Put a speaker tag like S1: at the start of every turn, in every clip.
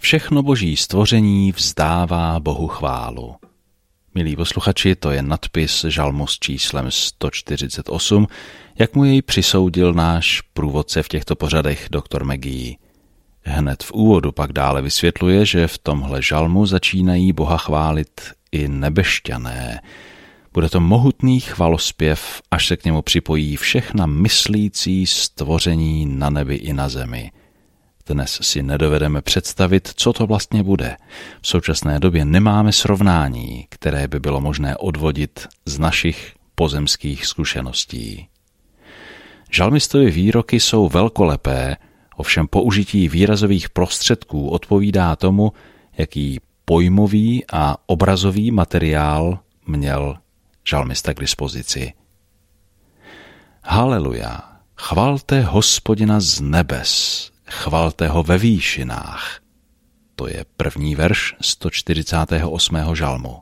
S1: Všechno boží stvoření vzdává Bohu chválu. Milí posluchači, to je nadpis žalmu s číslem 148, jak mu jej přisoudil náš průvodce v těchto pořadech doktor Maggie. Hned v úvodu pak dále vysvětluje, že v tomhle žalmu začínají Boha chválit i nebešťané. Bude to mohutný chvalospěv, až se k němu připojí všechna myslící stvoření na nebi i na zemi. Dnes si nedovedeme představit, co to vlastně bude. V současné době nemáme srovnání, které by bylo možné odvodit z našich pozemských zkušeností. Žalmistovy výroky jsou velkolepé, ovšem použití výrazových prostředků odpovídá tomu, jaký pojmový a obrazový materiál měl žalmista k dispozici. Haleluja, chvalte Hospodina z nebes, chvalte ho ve výšinách. To je první verš 148. žalmu.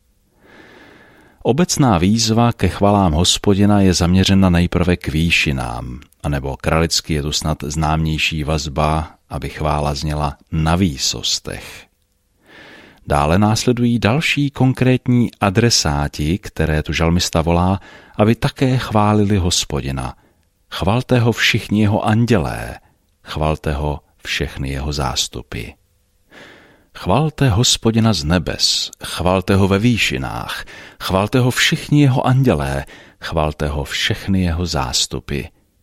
S1: Obecná výzva ke chvalám Hospodina je zaměřena nejprve k výšinám, anebo kralicky je tu snad známější vazba, aby chvála zněla na výsostech. Dále následují další konkrétní adresáti, které tu žalmista volá, aby také chválili Hospodina. Chvalte ho všichni jeho andělé, chvalte ho všechny jeho zástupy. Chvalte Hospodina z nebes, chvalte ho ve výšinách, chvalte ho všichni jeho andělé, chvalte ho všechny jeho zástupy.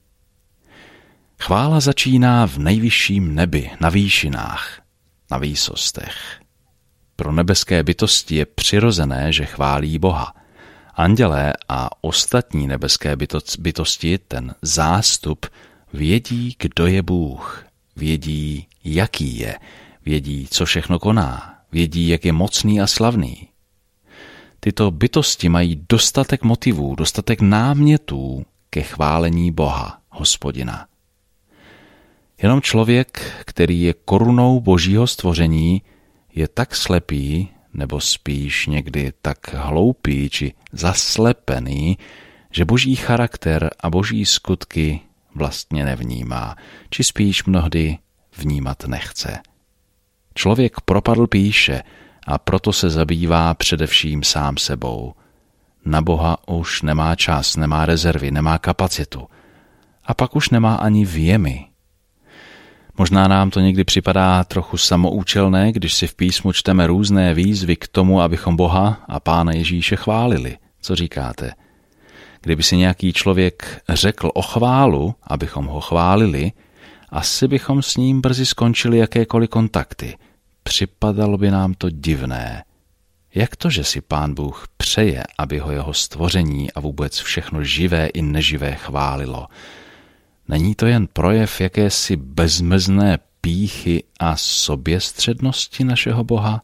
S1: Chvála začíná v nejvyšším nebi, na výšinách, na výsostech. Pro nebeské bytosti je přirozené, že chválí Boha. Andělé a ostatní nebeské bytosti, ten zástup, vědí, kdo je Bůh, vědí, jaký je, vědí, co všechno koná, vědí, jak je mocný a slavný. Tyto bytosti mají dostatek motivů, dostatek námětů ke chválení Boha, Hospodina. Jenom člověk, který je korunou božího stvoření, je tak slepý, nebo spíš někdy tak hloupý či zaslepený, že boží charakter a boží skutky vlastně nevnímá, či spíš mnohdy vnímat nechce. Člověk propadl pýše a proto se zabývá především sám sebou. Na Boha už nemá čas, nemá rezervy, nemá kapacitu. A pak už nemá ani věmy. Možná nám to někdy připadá trochu samoučelné, když si v písmu čteme různé výzvy k tomu, abychom Boha a Pána Ježíše chválili. Co říkáte? Kdyby si nějaký člověk řekl o chválu, abychom ho chválili, asi bychom s ním brzy skončili jakékoliv kontakty. Připadalo by nám to divné. Jak to, že si Pán Bůh přeje, aby ho jeho stvoření a vůbec všechno živé i neživé chválilo? Není to jen projev jakési bezmezné pýchy a soběstřednosti našeho Boha?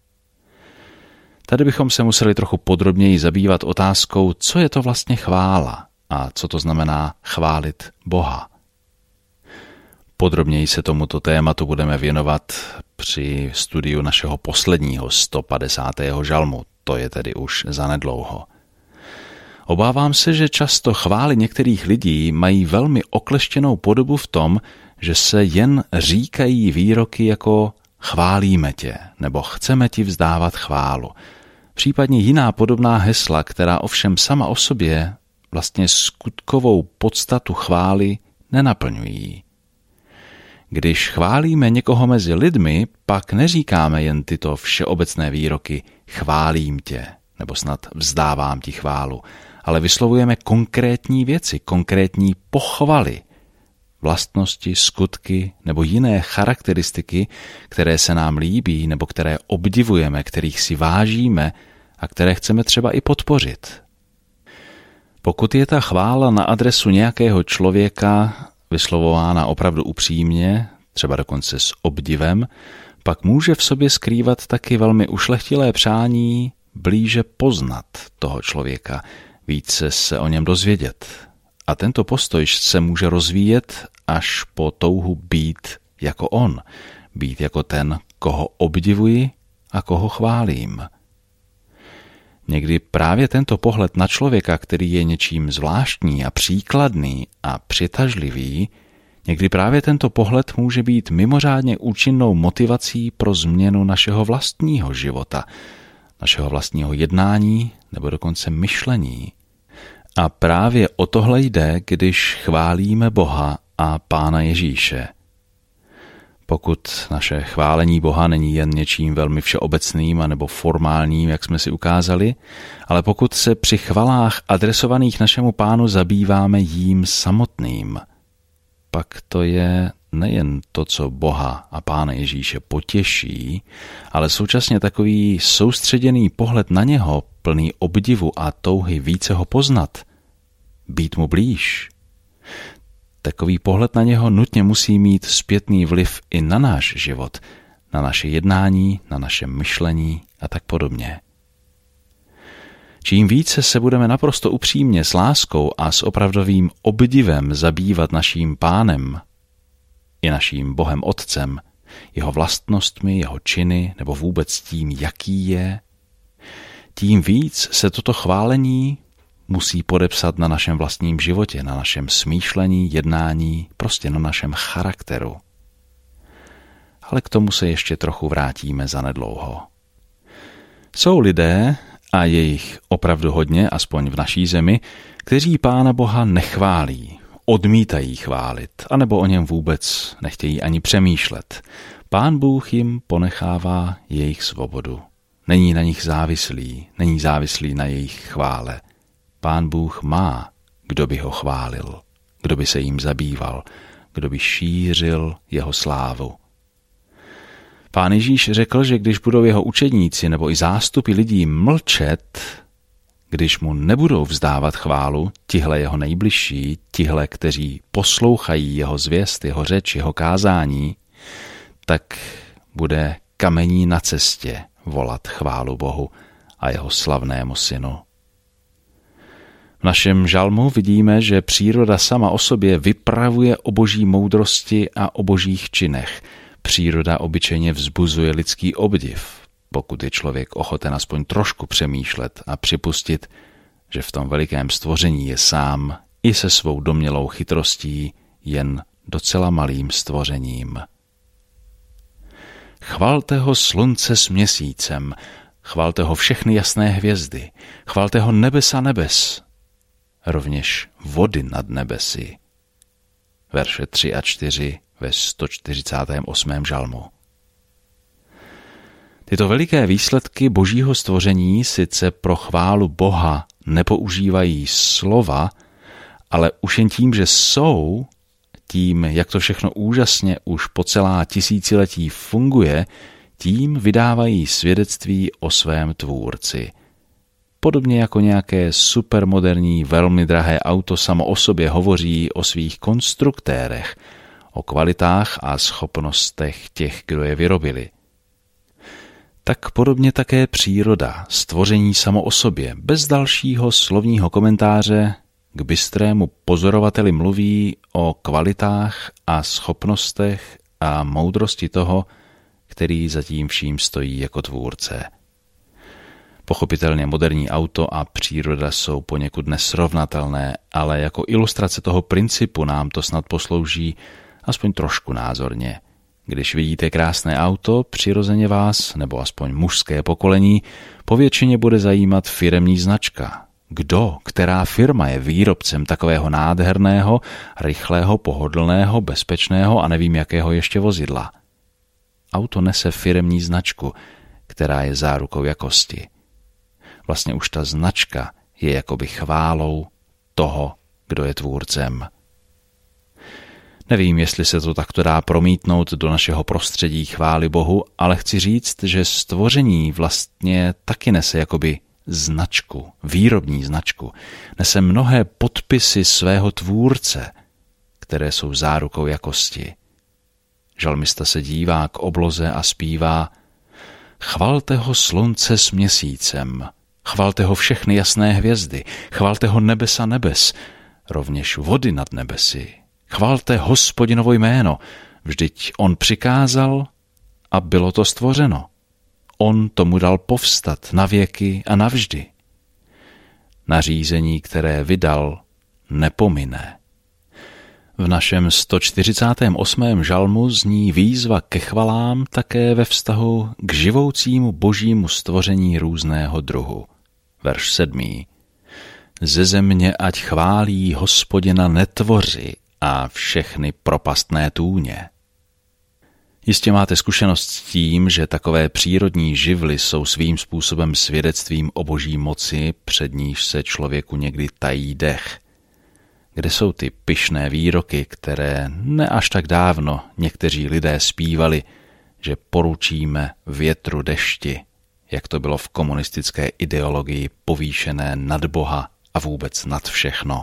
S1: Tady bychom se museli trochu podrobněji zabývat otázkou, co je to vlastně chvála a co to znamená chválit Boha. Podrobněji se tomuto tématu budeme věnovat při studiu našeho posledního 150. žalmu, to je tedy už zanedlouho. Obávám se, že často chvály některých lidí mají velmi okleštěnou podobu v tom, že se jen říkají výroky jako chválíme tě nebo chceme ti vzdávat chválu. Případně jiná podobná hesla, která ovšem sama o sobě vlastně skutkovou podstatu chvály nenaplňují. Když chválíme někoho mezi lidmi, pak neříkáme jen tyto všeobecné výroky chválím tě nebo snad vzdávám ti chválu, ale vyslovujeme konkrétní věci, konkrétní pochvaly, vlastnosti, skutky nebo jiné charakteristiky, které se nám líbí nebo které obdivujeme, kterých si vážíme a které chceme třeba i podpořit. Pokud je ta chvála na adresu nějakého člověka vyslovována opravdu upřímně, třeba dokonce s obdivem, pak může v sobě skrývat taky velmi ušlechtilé přání blíže poznat toho člověka, více se o něm dozvědět. A tento postoj se může rozvíjet až po touhu být jako on, být jako ten, koho obdivuji a koho chválím. Někdy právě tento pohled na člověka, který je něčím zvláštní a příkladný a přitažlivý, Někdy právě tento pohled může být mimořádně účinnou motivací pro změnu našeho vlastního života, našeho vlastního jednání nebo dokonce myšlení. A právě o tohle jde, když chválíme Boha a Pána Ježíše. Pokud naše chválení Boha není jen něčím velmi všeobecným anebo formálním, jak jsme si ukázali, ale pokud se při chvalách adresovaných našemu Pánu zabýváme jím samotným, pak to je nejen to, co Boha a Pána Ježíše potěší, ale současně takový soustředěný pohled na něho, plný obdivu a touhy více ho poznat, být mu blíž. Takový pohled na něho nutně musí mít zpětný vliv i na náš život, na naše jednání, na naše myšlení a tak podobně. Čím více se budeme naprosto upřímně s láskou a s opravdovým obdivem zabývat naším Pánem i naším Bohem Otcem, jeho vlastnostmi, jeho činy nebo vůbec tím, jaký je, tím víc se toto chválení musí podepsat na našem vlastním životě, na našem smýšlení, jednání, prostě na našem charakteru. Ale k tomu se ještě trochu vrátíme zanedlouho. Jsou lidé, a je jich opravdu hodně, aspoň v naší zemi, kteří Pána Boha nechválí, odmítají chválit, anebo o něm vůbec nechtějí ani přemýšlet. Pán Bůh jim ponechává jejich svobodu. Není na nich závislý, není závislý na jejich chvále. Pán Bůh má, kdo by ho chválil, kdo by se jím zabýval, kdo by šířil jeho slávu. Pán Ježíš řekl, že když budou jeho učedníci nebo i zástupy lidí mlčet, když mu nebudou vzdávat chválu, tihle jeho nejbližší, tihle, kteří poslouchají jeho zvěst, jeho řeč, jeho kázání, tak bude kamení na cestě volat chválu Bohu a jeho slavnému synu. V našem žalmu vidíme, že příroda sama o sobě vypravuje o boží moudrosti a o božích činech. Příroda obyčejně vzbuzuje lidský obdiv, pokud je člověk ochoten aspoň trošku přemýšlet a připustit, že v tom velikém stvoření je sám i se svou domnělou chytrostí jen docela malým stvořením. Chvalte ho slunce s měsícem, chvalte ho všechny jasné hvězdy, chvalte ho nebesa nebes, rovněž vody nad nebesy. Verše 3 a 4 ve 148. žalmu. Tyto veliké výsledky božího stvoření sice pro chválu Boha nepoužívají slova, ale už jen tím, že jsou, tím, jak to všechno úžasně už po celá tisíciletí funguje, tím vydávají svědectví o svém tvůrci. Podobně jako nějaké supermoderní, velmi drahé auto samo o sobě hovoří o svých konstruktérech, o kvalitách a schopnostech těch, kdo je vyrobili. Tak podobně také příroda, stvoření samo o sobě, bez dalšího slovního komentáře k bystrému pozorovateli mluví o kvalitách a schopnostech a moudrosti toho, který za tím vším stojí jako tvůrce. Pochopitelně moderní auto a příroda jsou poněkud nesrovnatelné, ale jako ilustrace toho principu nám to snad poslouží aspoň trošku názorně. Když vidíte krásné auto, přirozeně vás, nebo aspoň mužské pokolení, povětšině bude zajímat firemní značka. Kdo, která firma je výrobcem takového nádherného, rychlého, pohodlného, bezpečného a nevím jakého ještě vozidla? Auto nese firemní značku, která je zárukou jakosti. Vlastně už ta značka je jakoby chválou toho, kdo je tvůrcem. Nevím, jestli se to takto dá promítnout do našeho prostředí chvály Bohu, ale chci říct, že stvoření vlastně taky nese jakoby značku, výrobní značku. Nese mnohé podpisy svého tvůrce, které jsou zárukou jakosti. Žalmista se dívá k obloze a zpívá: chvalte ho slunce s měsícem, chvalte ho všechny jasné hvězdy, chvalte ho nebesa nebes, rovněž vody nad nebesy. Chvalte Hospodinovo jméno, vždyť on přikázal a bylo to stvořeno. On tomu dal povstat na věky a navždy. Nařízení, které vydal, nepomine. V našem 148. žalmu zní výzva ke chvalám také ve vztahu k živoucímu božímu stvoření různého druhu. Verš 7. Ze země ať chválí Hospodina netvoři a všechny propastné tůně. Jistě máte zkušenost s tím, že takové přírodní živly jsou svým způsobem svědectvím o boží moci, před níž se člověku někdy tají dech. Kde jsou ty pyšné výroky, které ne až tak dávno někteří lidé zpívali, že poručíme větru dešti, jak to bylo v komunistické ideologii povýšené nad Boha a vůbec nad všechno.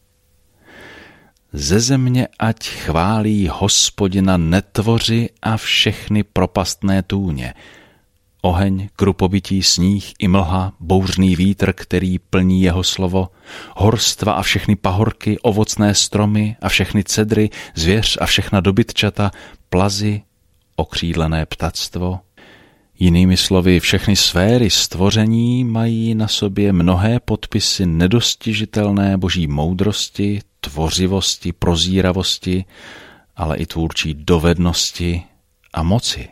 S1: Ze země ať chválí Hospodina netvoři a všechny propastné tůně. Oheň, krupobytí, sníh i mlha, bouřný vítr, který plní jeho slovo, horstva a všechny pahorky, ovocné stromy a všechny cedry, zvěř a všechna dobytčata, plazy, okřídlené ptactvo. Jinými slovy, všechny sféry stvoření mají na sobě mnohé podpisy nedostižitelné boží moudrosti, tvořivosti, prozíravosti, ale i tvůrčí dovednosti a moci.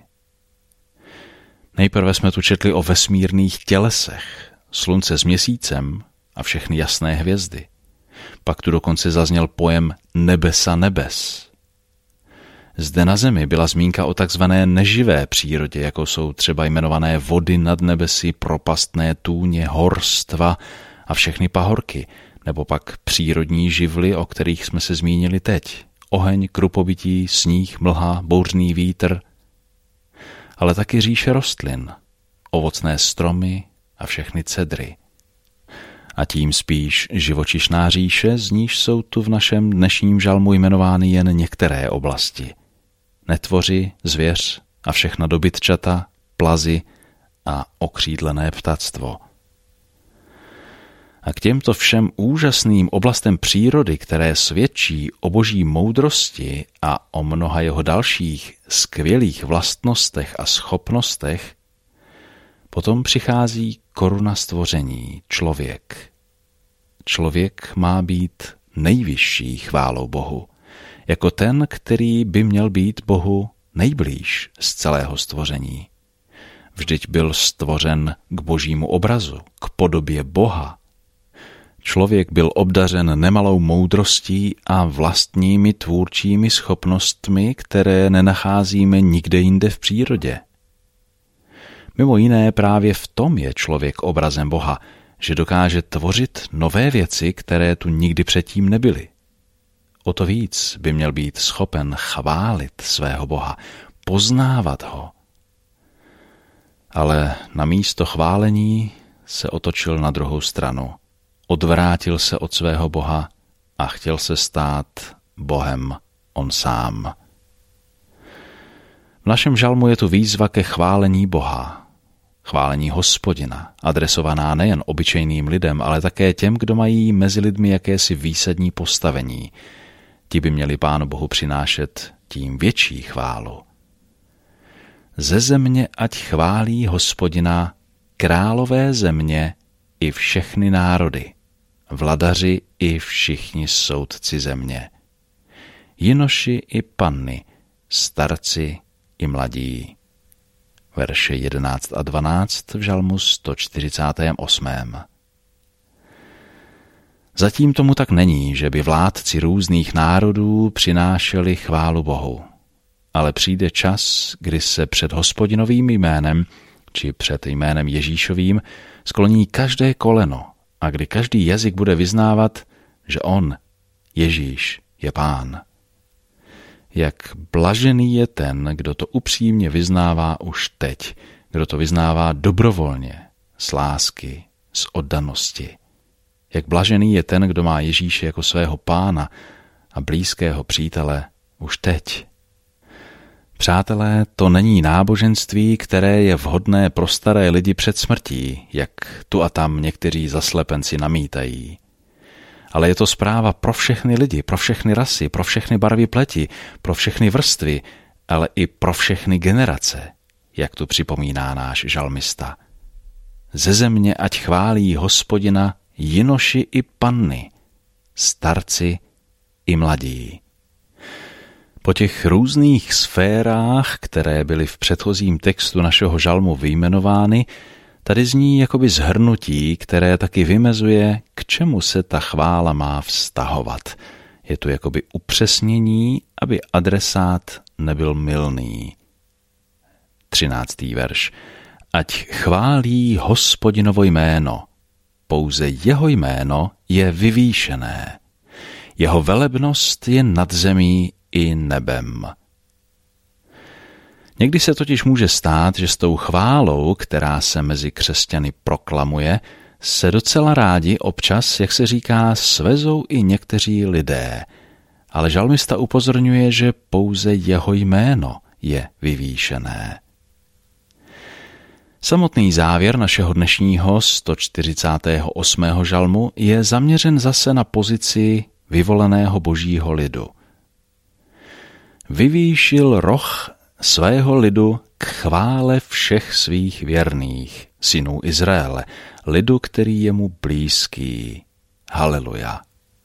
S1: Nejprve jsme tu četli o vesmírných tělesech, slunce s měsícem a všechny jasné hvězdy. Pak tu dokonce zazněl pojem nebesa nebes. Zde na zemi byla zmínka o takzvané neživé přírodě, jako jsou třeba jmenované vody nad nebesy, propastné tůně, horstva a všechny pahorky, nebo pak přírodní živly, o kterých jsme se zmínili teď. Oheň, krupobytí, sníh, mlha, bouřný vítr, ale taky říše rostlin, ovocné stromy a všechny cedry. A tím spíš živočišná říše, z níž jsou tu v našem dnešním žalmu jmenovány jen některé oblasti. Netvoři, zvěř a všechna dobytčata, plazy a okřídlené ptactvo. A k těmto všem úžasným oblastem přírody, které svědčí o boží moudrosti a o mnoha jeho dalších skvělých vlastnostech a schopnostech, potom přichází koruna stvoření, člověk. Člověk má být nejvyšší chválou Bohu, jako ten, který by měl být Bohu nejblíž z celého stvoření. Vždyť byl stvořen k božímu obrazu, k podobě Boha. Člověk byl obdařen nemalou moudrostí a vlastními tvůrčími schopnostmi, které nenacházíme nikde jinde v přírodě. Mimo jiné právě v tom je člověk obrazem Boha, že dokáže tvořit nové věci, které tu nikdy předtím nebyly. O to víc by měl být schopen chválit svého Boha, poznávat ho. Ale na místo chválení se otočil na druhou stranu. Odvrátil se od svého Boha a chtěl se stát Bohem on sám. V našem žalmu je tu výzva ke chválení Boha, chválení Hospodina, adresovaná nejen obyčejným lidem, ale také těm, kdo mají mezi lidmi jakési výsadní postavení. Ti by měli Pánu Bohu přinášet tím větší chválu. Ze země ať chválí Hospodina králové země i všechny národy, vladaři i všichni soudci země, jinoši i panny, starci i mladí. Verše 11 a 12 v žalmu 148. Zatím tomu tak není, že by vládci různých národů přinášeli chválu Bohu. Ale přijde čas, kdy se před Hospodinovým jménem, či před jménem Ježíšovým, skloní každé koleno a kdy každý jazyk bude vyznávat, že on, Ježíš, je Pán. Jak blažený je ten, kdo to upřímně vyznává už teď, kdo to vyznává dobrovolně, z lásky, z oddanosti. Jak blažený je ten, kdo má Ježíše jako svého Pána a blízkého přítele už teď. Přátelé, to není náboženství, které je vhodné pro staré lidi před smrtí, jak tu a tam někteří zaslepenci namítají. Ale je to zpráva pro všechny lidi, pro všechny rasy, pro všechny barvy pleti, pro všechny vrstvy, ale i pro všechny generace, jak tu připomíná náš žalmista. Ze země ať chválí Hospodina jinoši i panny, starci i mladí. Po těch různých sférách, které byly v předchozím textu našeho žalmu vyjmenovány, tady zní jakoby shrnutí, které taky vymezuje, k čemu se ta chvála má vztahovat. Je tu jakoby upřesnění, aby adresát nebyl mylný. 13. verš. Ať chválí Hospodinovo jméno. Pouze jeho jméno je vyvýšené. Jeho velebnost je nad zemí i nebem. Někdy se totiž může stát, že s tou chválou, která se mezi křesťany proklamuje, se docela rádi občas, jak se říká, svezou i někteří lidé. Ale žalmista upozorňuje, že pouze jeho jméno je vyvýšené. Samotný závěr našeho dnešního 148. žalmu je zaměřen zase na pozici vyvoleného božího lidu. Vyvýšil roh svého lidu k chvále všech svých věrných, synů Izraele, lidu, který je mu blízký. Haleluja.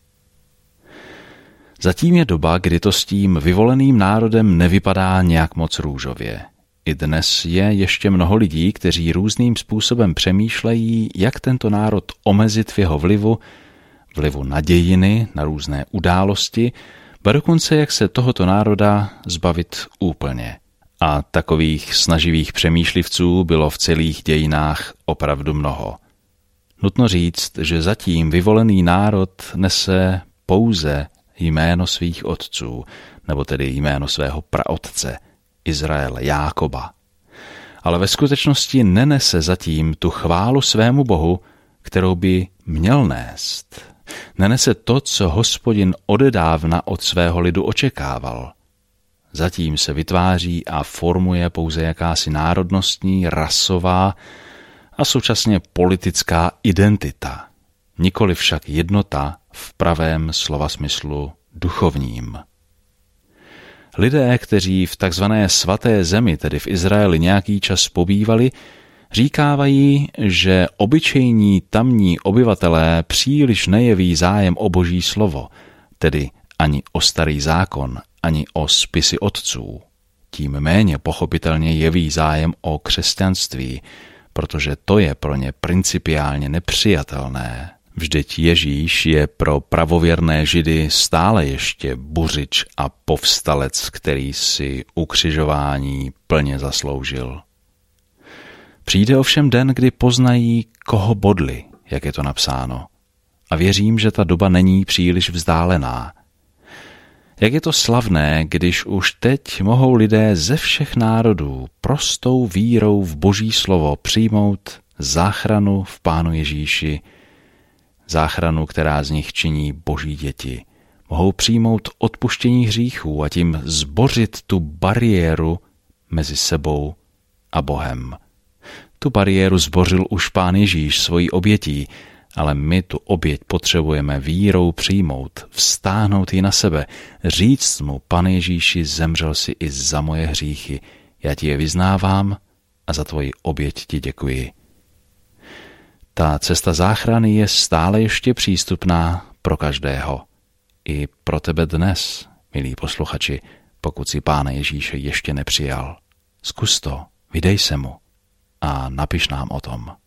S1: Zatím je doba, kdy to s tím vyvoleným národem nevypadá nějak moc růžově. I dnes je ještě mnoho lidí, kteří různým způsobem přemýšlejí, jak tento národ omezit v jeho vlivu na dějiny, na různé události, ba dokonce jak se tohoto národa zbavit úplně. A takových snaživých přemýšlivců bylo v celých dějinách opravdu mnoho. Nutno říct, že zatím vyvolený národ nese pouze jméno svých otců, nebo tedy jméno svého praotce, Izraele, Jákoba. Ale ve skutečnosti nenese zatím tu chválu svému Bohu, kterou by měl nést. Nenese to, co Hospodin odedávna od svého lidu očekával. Zatím se vytváří a formuje pouze jakási národnostní, rasová a současně politická identita, nikoli však jednota v pravém slova smyslu duchovním. Lidé, kteří v takzvané svaté zemi, tedy v Izraeli, nějaký čas pobývali, říkávají, že obyčejní tamní obyvatelé příliš nejeví zájem o Boží slovo, tedy ani o starý zákon, ani o spisy otců. Tím méně pochopitelně jeví zájem o křesťanství, protože to je pro ně principiálně nepřijatelné. Vždyť Ježíš je pro pravověrné Židy stále ještě buřič a povstalec, který si ukřižování plně zasloužil. Přijde ovšem den, kdy poznají, koho bodli, jak je to napsáno. A věřím, že ta doba není příliš vzdálená. Jak je to slavné, když už teď mohou lidé ze všech národů prostou vírou v Boží slovo přijmout záchranu v Pánu Ježíši, záchranu, která z nich činí Boží děti. Mohou přijmout odpuštění hříchů a tím zbořit tu bariéru mezi sebou a Bohem. Tu bariéru zbořil už Pán Ježíš svojí obětí, ale my tu oběť potřebujeme vírou přijmout, vztáhnout ji na sebe, říct mu: Pane Ježíši, zemřel si i za moje hříchy, já ti je vyznávám a za tvoji oběť ti děkuji. Ta cesta záchrany je stále ještě přístupná pro každého. I pro tebe dnes, milí posluchači, pokud si Pána Ježíše ještě nepřijal. Zkus to, vydej se mu a napiš nám o tom.